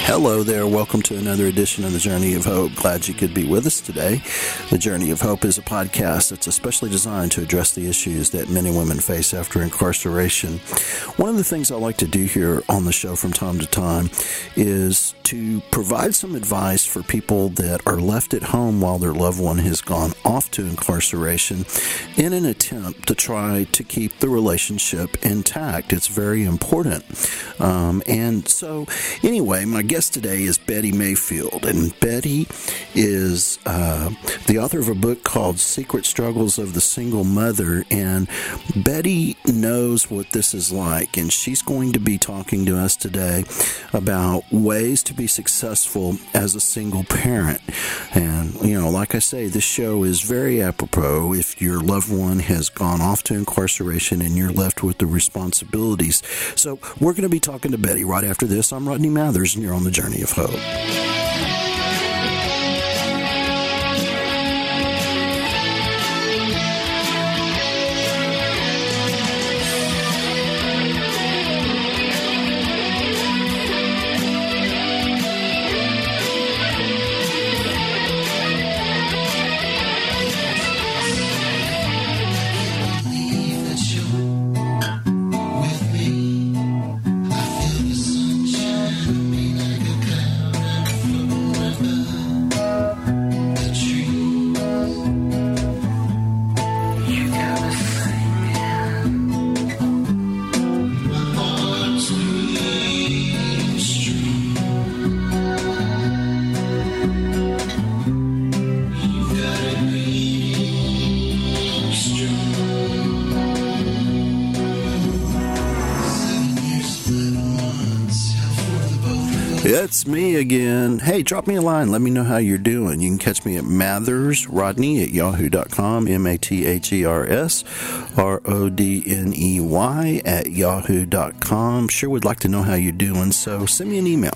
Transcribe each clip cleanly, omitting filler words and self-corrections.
Hello there. Welcome to another edition of The Journey of Hope. Glad you could be with us today. The Journey of Hope is a podcast that's especially designed to address the issues that men and women face after incarceration. One of the things I like to do here on the show from time to time is to provide some advice for people that are left at home while their loved one has gone off to incarceration in an attempt to try to keep the relationship intact. It's very important. And so, anyway, my guest today is Betty Mayfield, and Betty is the author of a book called Secret Struggles of the Single Mother, and Betty knows what this is like, and she's going to be talking to us today about ways to be successful as a single parent. And, you know, like I say, this show is very apropos if your loved one has gone off to incarceration and you're left with the responsibilities. So we're going to be talking to Betty right after this. I'm Rodney Mathers, and you're on The Journey of Hope. It's me again. Hey, drop me a line. Let me know how you're doing. You can catch me at mathersrodney@yahoo.com, MATHERSRODNEY @yahoo.com. Sure would like to know how you're doing, so send me an email.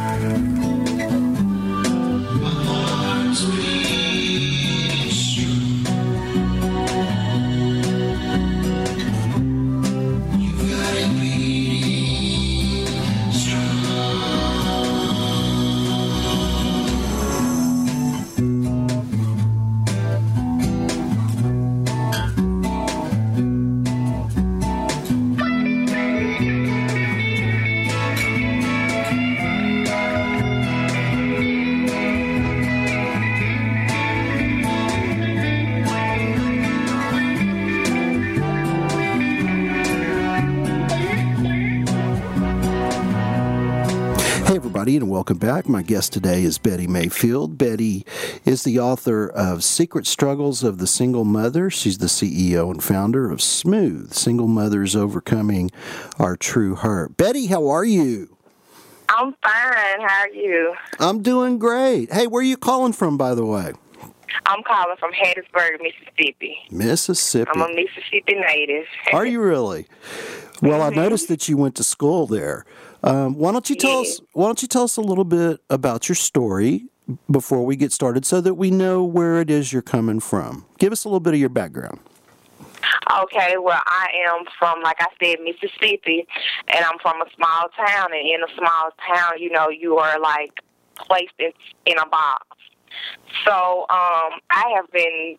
And welcome back. My guest today is Betty Mayfield. Betty is the author of Secret Struggles of the Single Mother. She's the CEO and founder of Smooth, Single Mothers Overcoming Our True Hurt. Betty, how are you? I'm fine. How are you? I'm doing great. Hey, where are you calling from, by the way? I'm calling from Hattiesburg, Mississippi. Mississippi. I'm a Mississippi native. Are you really? Well, I noticed that you went to school there. Why don't you tell us a little bit about your story before we get started, so that we know where it is you're coming from? Give us a little bit of your background. Okay, well, I am from, like I said, Mississippi, and I'm from a small town. And in a small town, you know, you are like placed in a box. So I have been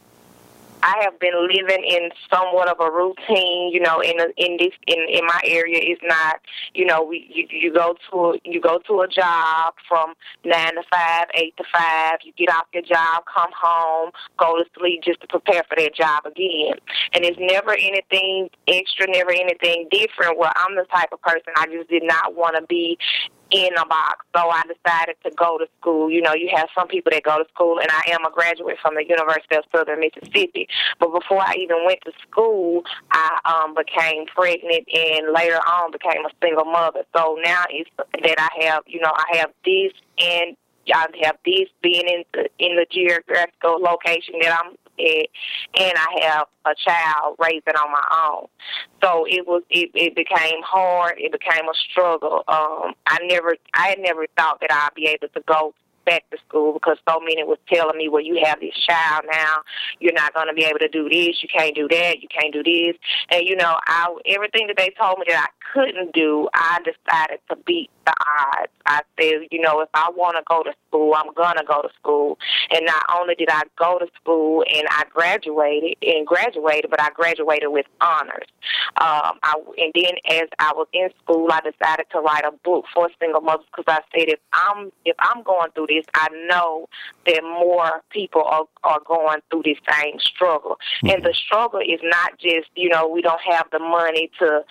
living in somewhat of a routine, you know, in my area. It's not, you know, you go to a job from 9 to 5, 8 to 5. You get off your job, come home, go to sleep just to prepare for that job again. And it's never anything extra, never anything different. Well, I'm the type of person, I just did not want to be in a box, so I decided to go to school. You know, you have some people that go to school, and I am a graduate from the University of Southern Mississippi. But before I even went to school, I became pregnant, and later on became a single mother. So now it's that I have this, and I have this being in the geographical location that I'm at, and I have a child raising on my own. So it became hard. It became a struggle. I had never thought that I'd be able to go back to school, because so many was telling me, well, you have this child now, you're not going to be able to do this, you can't do that, you can't do this. And, you know, everything that they told me that I couldn't do, I decided to beat the odds. I said, you know, if I want to go to school, I'm going to go to school. And not only did I go to school and I graduated, but I graduated with honors. And then as I was in school, I decided to write a book for single mothers because I said, if I'm going through this, I know that more people are going through this same struggle. Mm-hmm. And the struggle is not just, you know, we don't have the money to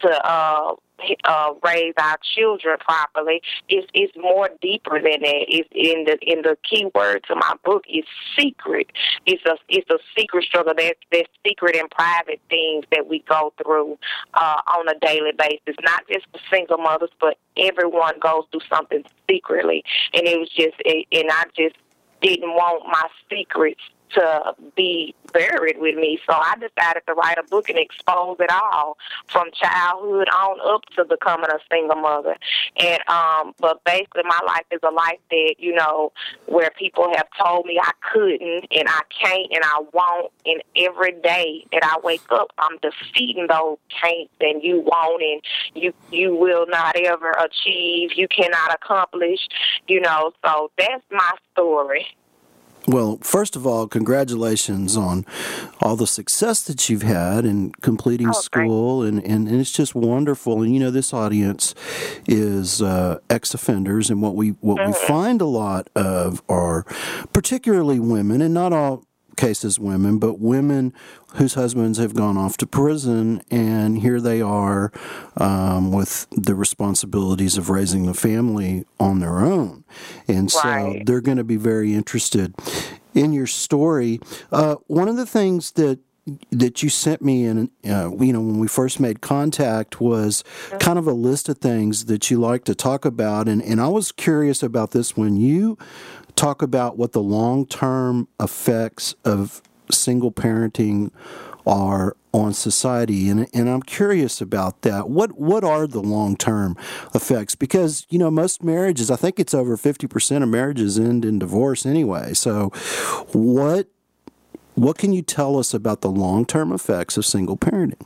raise our children properly. It's more deeper than that. It's in the key word to my book is secret. It's a secret struggle. There's secret and private things that we go through on a daily basis. Not just for single mothers, but everyone goes through something secretly. And it was and I just didn't want my secrets to be buried with me. So I decided to write a book and expose it all from childhood on up to becoming a single mother. And but basically my life is a life that, you know, where people have told me I couldn't and I can't and I won't, and every day that I wake up I'm defeating those can'ts and you won't and you will not ever achieve, you cannot accomplish, you know. So that's my story. Well, first of all, congratulations on all the success that you've had in completing school, and it's just wonderful. And, you know, this audience is ex-offenders, and what we find a lot of are particularly women, and not all cases women, but women whose husbands have gone off to prison, and here they are with the responsibilities of raising the family on their own. And so they're going to be very interested in your story. One of the things that you sent me in, you know, when we first made contact was kind of a list of things that you like to talk about. And I was curious about this when you talk about what the long-term effects of single parenting are on society, and I'm curious about that. What are the long-term effects? Because, you know, most marriages, I think it's over 50% of marriages end in divorce anyway. So what can you tell us about the long-term effects of single parenting?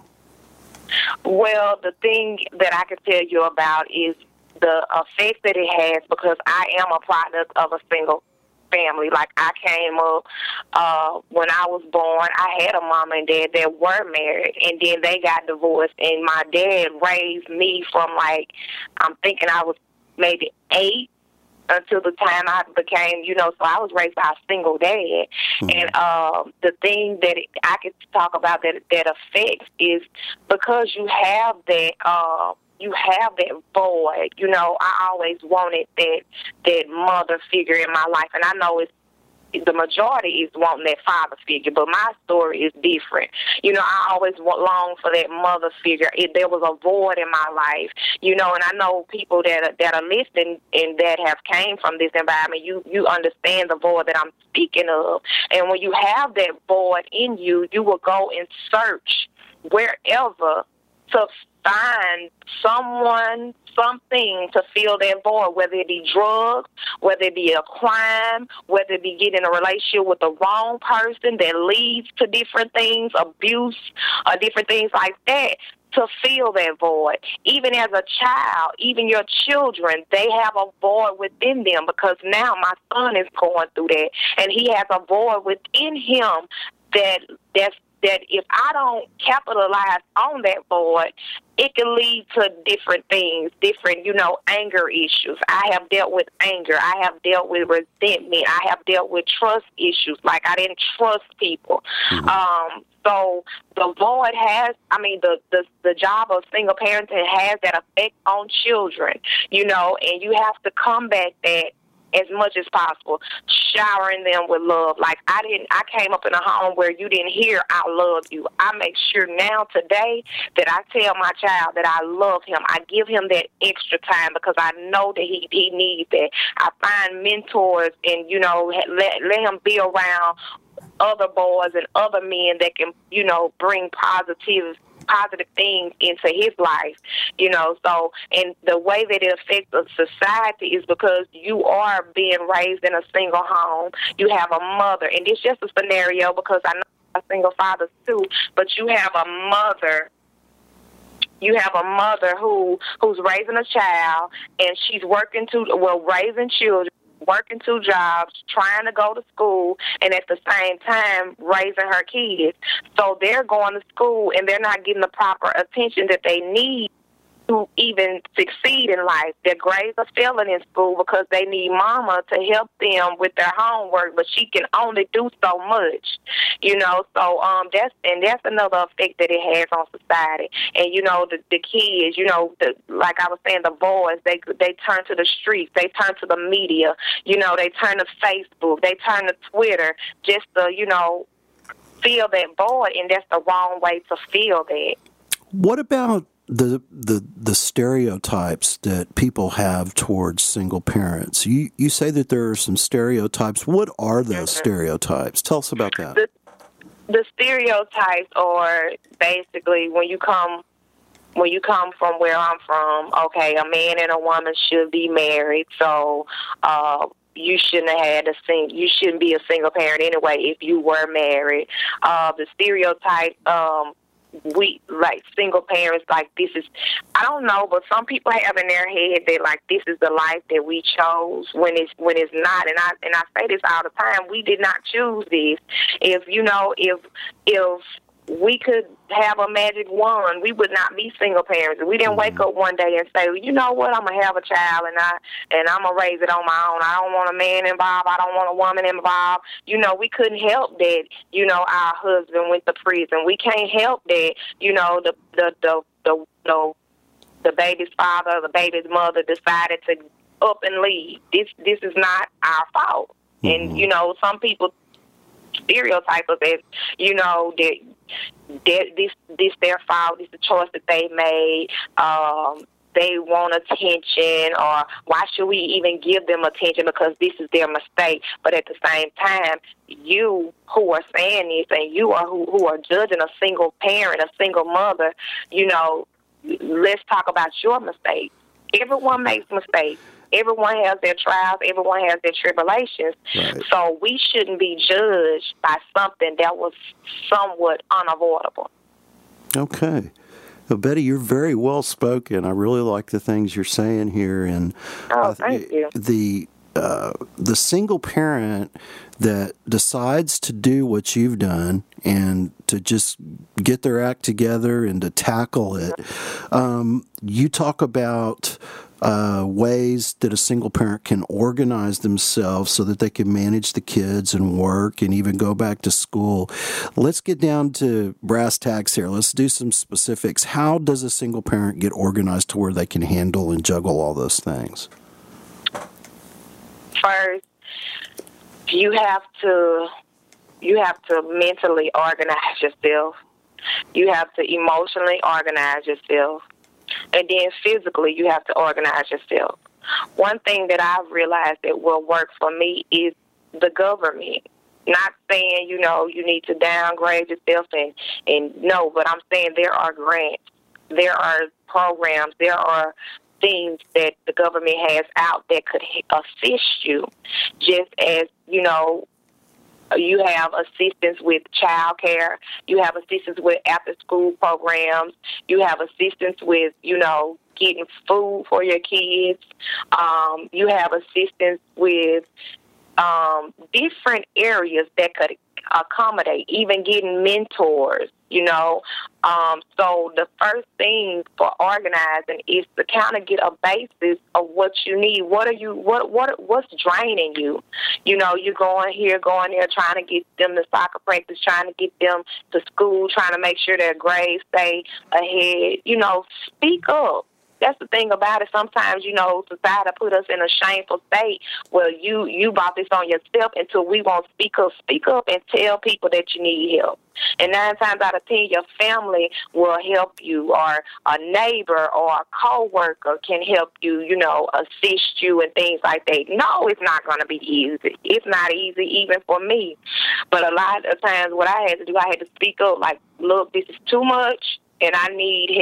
Well, the thing that I can tell you about is the effect that it has, because I am a product of a single family. Like, I came up when I was born, I had a mom and dad that were married, and then they got divorced, and my dad raised me from, like, I'm thinking I was maybe 8 until the time I became, you know, so I was raised by a single dad. Mm-hmm. And the thing that I could talk about that affects is because you have that void. You know, I always wanted that mother figure in my life, and I know the majority is wanting that father figure, but my story is different. You know, I always long for that mother figure. There was a void in my life, you know, and I know people that are listening and that have came from this environment, you understand the void that I'm speaking of. And when you have that void in you, you will go and search wherever to find someone, something to fill that void, whether it be drugs, whether it be a crime, whether it be getting in a relationship with the wrong person that leads to different things, abuse, or different things like that, to fill that void. Even as a child, even your children, they have a void within them, because now my son is going through that, and he has a void within him that if I don't capitalize on that void, it can lead to different things, different, you know, anger issues. I have dealt with anger. I have dealt with resentment. I have dealt with trust issues, like I didn't trust people. Mm-hmm. So the void has, I mean, the job of single parenting has that effect on children, you know, and you have to combat that as much as possible, showering them with love. Like, I came up in a home where you didn't hear "I love you." I make sure now today that I tell my child that I love him. I give him that extra time because I know that he needs that. I find mentors and, you know, let him be around other boys and other men that can, you know, bring positive things into his life, you know. So, and the way that it affects the society is because you are being raised in a single home. You have a mother, and it's just a scenario because I know single fathers too, but you have a mother You have a mother who's raising a child, and she's raising children, working 2 jobs, trying to go to school, and at the same time raising her kids. So they're going to school, and they're not getting the proper attention that they need to even succeed in life. Their grades are failing in school because they need mama to help them with their homework, but she can only do so much, you know. So that's another effect that it has on society. And you know, the kids, you know, like I was saying, the boys, they turn to the streets, they turn to the media, you know, they turn to Facebook, they turn to Twitter just to, you know, feel that void, and that's the wrong way to feel that. What about the stereotypes that people have towards single parents? You say that there are some stereotypes. What are those stereotypes? Tell us about that. The stereotypes are basically when you come from where I'm from. Okay, a man and a woman should be married, so you shouldn't you shouldn't be a single parent anyway if you were married. The stereotype. We like single parents, like this is, I don't know, but some people have in their head that like this is the life that we chose when it's not. And I say this all the time, we did not choose this. If we could have a magic wand, we would not be single parents. We didn't wake up one day and say, you know what, I'm gonna have a child and I'm gonna raise it on my own. I don't want a man involved. I don't want a woman involved. You know, we couldn't help that. You know, our husband went to prison. We can't help that. You know, the baby's father, the baby's mother decided to up and leave. This is not our fault. And you know, some people stereotype us as, you know, that this their fault, this is the choice that they made, they want attention, or why should we even give them attention because this is their mistake. But at the same time, you who are saying this and you are who are judging a single parent, a single mother, you know, let's talk about your mistakes. Everyone makes mistakes. Everyone has their trials. Everyone has their tribulations. Right. So we shouldn't be judged by something that was somewhat unavoidable. Okay. Well, Betty, you're very well spoken. I really like the things you're saying here. And thank you. The single parent that decides to do what you've done and to just get their act together and to tackle it, you talk about ways that a single parent can organize themselves so that they can manage the kids and work and even go back to school. Let's get down to brass tacks here. Let's do some specifics. How does a single parent get organized to where they can handle and juggle all those things? First, you have to mentally organize yourself. You have to emotionally organize yourself. And then physically, you have to organize yourself. One thing that I've realized that will work for me is the government. Not saying, you know, you need to downgrade yourself and no, but I'm saying there are grants, there are programs, there are things that the government has out that could assist you. Just as, you know, you have assistance with child care. You have assistance with after-school programs. You have assistance with, you know, getting food for your kids. You have assistance with different areas that could accommodate, even getting mentors, you know. So the first thing for organizing is to kind of get a basis of what you need. What's draining you? You know, you're going here, going there, trying to get them to soccer practice, trying to get them to school, trying to make sure their grades stay ahead. You know, speak up. That's the thing about it. Sometimes, you know, society put us in a shameful state where you brought this on yourself until we won't speak up. Speak up and tell people that you need help. And 9 times out of 10, your family will help you, or a neighbor or a coworker can help you, you know, assist you and things like that. No, it's not going to be easy. It's not easy even for me. But a lot of times what I had to do, I had to speak up like, look, this is too much and I need help.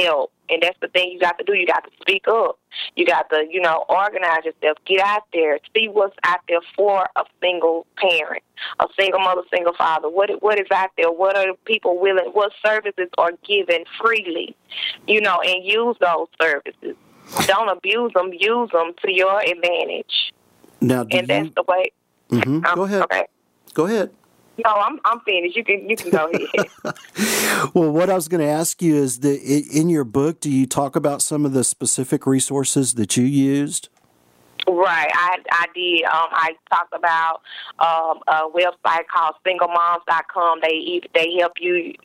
And that's the thing you got to do. You got to speak up. You got to, organize yourself. Get out there. See what's out there for a single parent, a single mother, single father. What is out there? What are people willing? What services are given freely? And use those services. Don't abuse them. Use them to your advantage. Now, that's the way. Mm-hmm. Go ahead. Okay. Go ahead. No, I'm finished. You can go ahead. Well, what I was going to ask you is that in your book, do you talk about some of the specific resources that you used? Right, I did. I talked about a website called SingleMoms.com. They help you,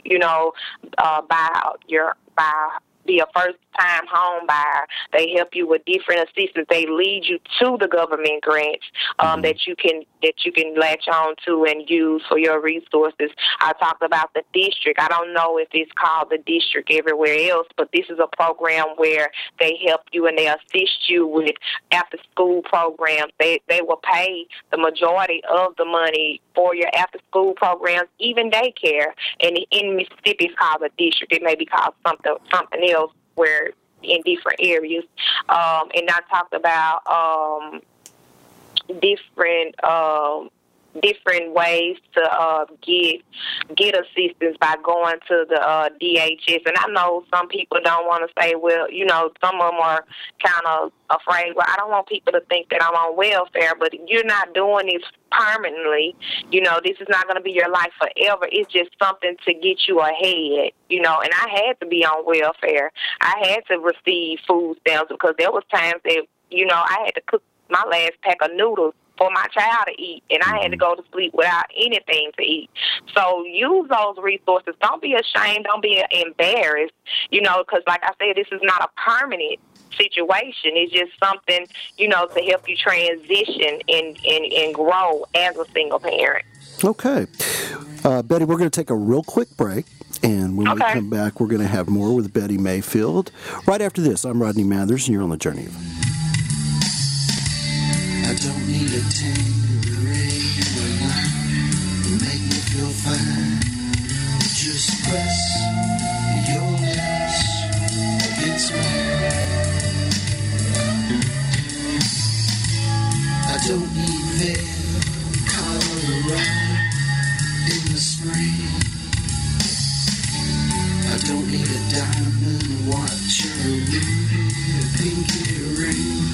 be a first-time home buyer. They help you with different assistance. They lead you to the government grants that you can latch on to and use for your resources. I talked about the district. I don't know if it's called the district everywhere else, but this is a program where they help you and they assist you with after-school programs. They will pay the majority of the money for your after-school programs, even daycare. And in Mississippi, it's called a district. It may be called something else where in different areas. And I talked about different ways to get assistance by going to the DHS. And I know some people don't want to say, well, some of them are kind of afraid. Well, I don't want people to think that I'm on welfare, but you're not doing this permanently. This is not going to be your life forever. It's just something to get you ahead, and I had to be on welfare. I had to receive food stamps because there was times that, I had to cook my last pack of noodles for my child to eat, and I had to go to sleep without anything to eat. So use those resources. Don't be ashamed. Don't be embarrassed, because like I said, this is not a permanent situation. It's just something, to help you transition and grow as a single parent. Okay. Betty, we're going to take a real quick break. And when we come back, we're going to have more with Betty Mayfield. Right after this, I'm Rodney Mathers, and you're on the journey. I don't need a tambourine to make me feel fine. Just press your lips against mine. I don't need veil, Colorado in the spring. I don't need a diamond watch or a pinky ring.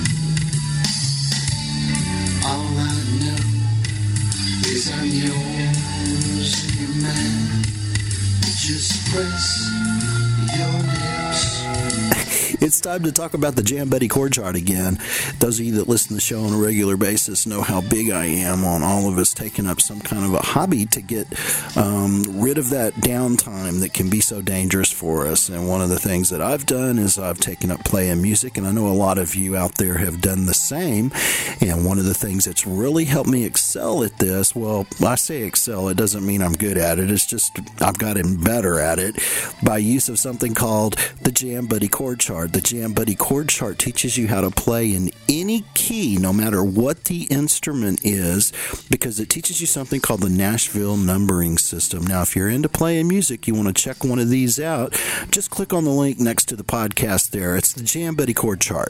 All I know is I'm yours and you're mine. Just press your lips. It's time to talk about the Jam Buddy chord chart again. Those of you that listen to the show on a regular basis know how big I am on all of us taking up some kind of a hobby to get rid of that downtime that can be so dangerous for us. And one of the things that I've done is I've taken up playing music, and I know a lot of you out there have done the same. And one of the things that's really helped me excel at this, well, I say excel, it doesn't mean I'm good at it. It's just I've gotten better at it by use of something called the Jam Buddy chord chart. The Jam Buddy chord chart teaches you how to play in any key, no matter what the instrument is, because it teaches you something called the Nashville numbering system. Now, if you're into playing music, you want to check one of these out, just click on the link next to the podcast there. It's the Jam Buddy chord chart.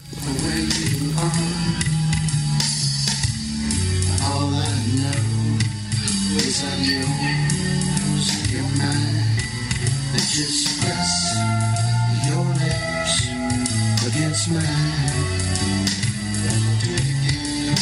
All I know is I'm yours and you're mine. Just press your lips against mine. Do it again.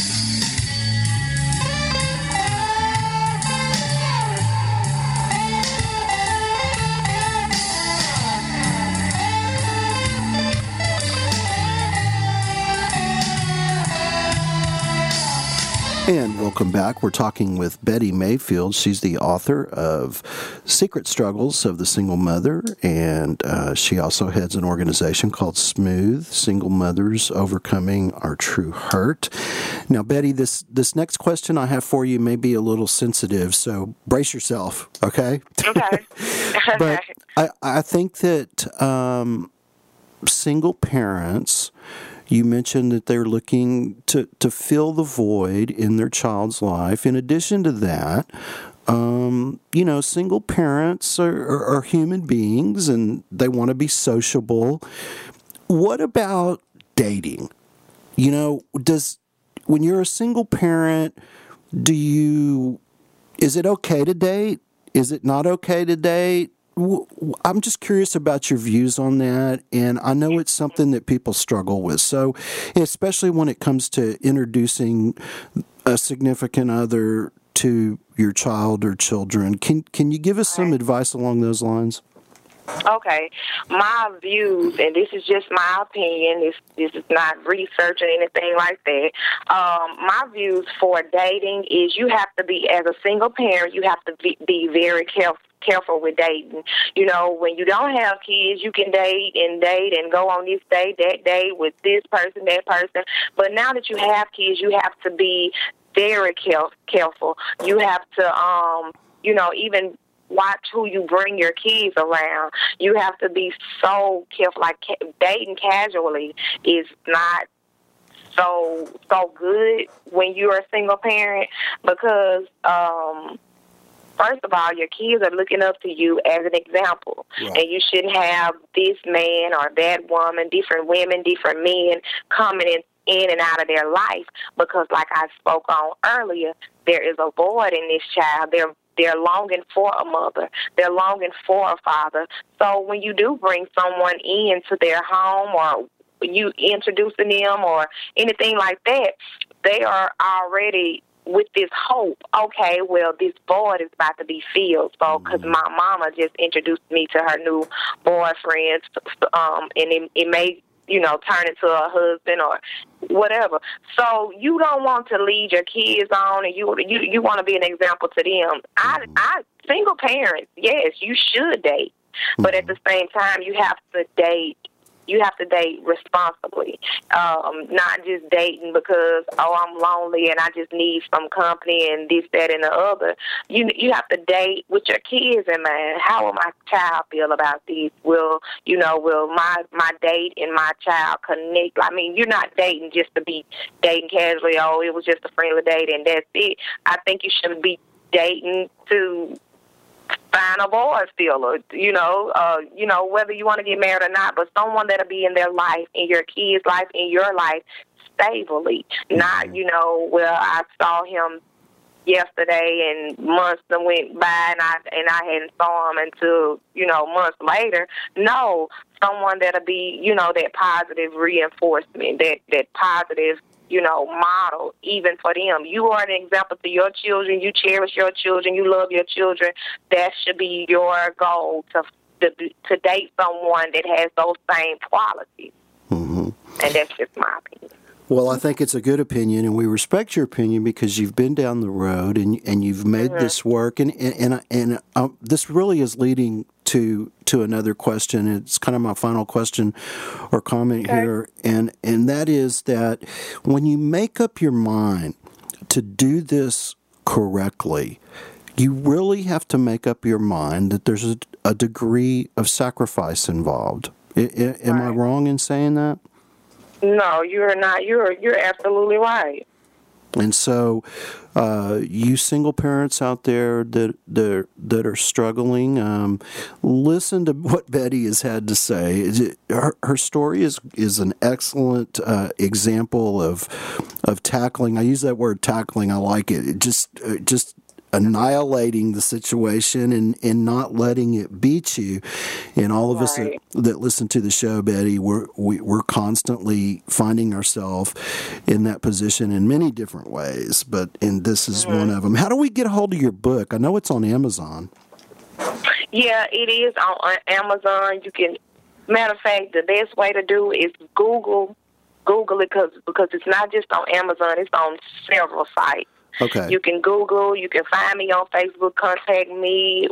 And welcome back. We're talking with Betty Mayfield. She's the author of Secret Struggles of the Single Mother, and she also heads an organization called Smooth, Single Mothers Overcoming Our True Hurt. Now, Betty, this next question I have for you may be a little sensitive, so brace yourself, okay? Okay. But I think that single parents, you mentioned that they're looking to fill the void in their child's life. In addition to that, single parents are human beings and they want to be sociable. What about dating? You know, when you're a single parent, is it okay to date? Is it not okay to date? I'm just curious about your views on that, and I know it's something that people struggle with. So, especially when it comes to introducing a significant other to your child or children, can you give us some advice along those lines? Okay, my views, and this is just my opinion. This is not research or anything like that. My views for dating is you have to be, as a single parent, you have to be very careful with dating. You know, when you don't have kids, you can date and go on this date, that date with this person, that person. But now that you have kids, you have to be very careful. You have to, even watch who you bring your kids around. You have to be so careful. Like, dating casually is not so good when you're a single parent, because first of all, your kids are looking up to you as an example. Right. And you shouldn't have this man or that woman, different women, different men coming in and out of their life, because like I spoke on earlier, there is a void in this child. They're longing for a mother. They're longing for a father. So when you do bring someone into their home, or you introducing them or anything like that, they are already with this hope. Okay, well, this void is about to be filled. So, because my mama just introduced me to her new boyfriend, and it may, turn into a husband or whatever. So you don't want to lead your kids on, and you want to be an example to them. I single parents, yes, you should date, but at the same time, you have to date. You have to date responsibly, not just dating because, I'm lonely and I just need some company and this, that, and the other. You have to date with your kids in mind. How will my child feel about this? Will my date and my child connect? I mean, you're not dating just to be dating casually. Oh, it was just a friendly date and that's it. I think you should be dating to find a boy still, or, whether you want to get married or not, but someone that'll be in their life, in your kids' life, in your life, stably. Not, I saw him yesterday and months went by and I hadn't saw him until, months later. No, someone that'll be, that positive reinforcement, that positive, model, even for them. You are an example to your children. You cherish your children. You love your children. That should be your goal, to date someone that has those same qualities. Mm-hmm. And that's just my opinion. Well, I think it's a good opinion, and we respect your opinion because you've been down the road and you've made this work. And this really is leading to another question. It's kind of my final question or comment here, and that is that when you make up your mind to do this correctly, you really have to make up your mind that there's a degree of sacrifice involved. Am I wrong in saying that? No, you're not. You're absolutely right. And so, you single parents out there that are struggling, listen to what Betty has had to say. Her story is an excellent example of tackling. I use that word tackling. I like it. It just annihilating the situation and not letting it beat you. And all of us that listen to the show, Betty, we're constantly finding ourselves in that position in many different ways, and this is one of them. How do we get a hold of your book? I know it's on Amazon. Yeah, it is on Amazon. You can, matter of fact, the best way to do is Google it, because it's not just on Amazon, it's on several sites. Okay. You can Google. You can find me on Facebook. Contact me.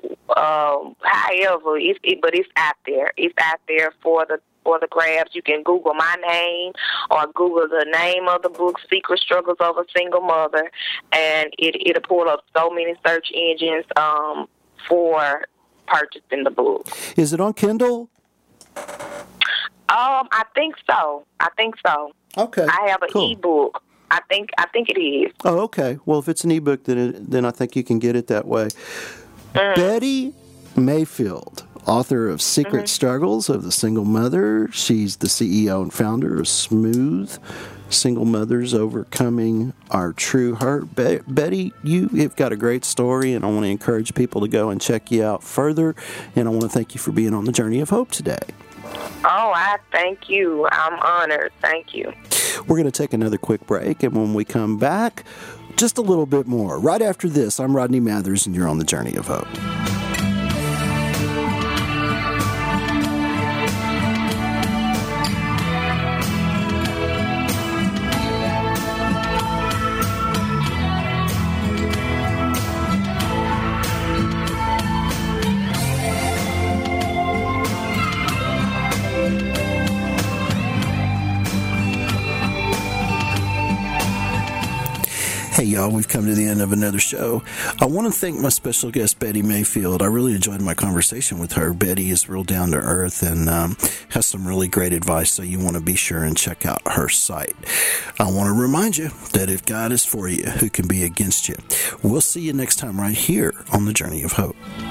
However, but it's out there. It's out there for the grabs. You can Google my name or Google the name of the book, Secret Struggles of a Single Mother, and it'll pull up so many search engines for purchasing the book. Is it on Kindle? I think so. Okay. I have an ebook. I think it is. Oh, okay. Well, if it's an ebook, then I think you can get it that way. Betty Mayfield author of Secret Struggles of the Single Mother. She's the CEO and founder of Smooth Single Mothers Overcoming Our True Hurt. Betty, you have got a great story, and I want to encourage people to go and check you out further. And I want to thank you for being on the Journey of Hope today. Oh, I thank you. I'm honored. Thank you. We're going to take another quick break, and when we come back, just a little bit more. Right after this, I'm Rodney Mathers, and you're on the Journey of Hope. Hey, y'all, we've come to the end of another show. I want to thank my special guest, Betty Mayfield. I really enjoyed my conversation with her. Betty is real down to earth and has some really great advice, so you want to be sure and check out her site. I want to remind you that if God is for you, who can be against you? We'll see you next time right here on the Journey of Hope.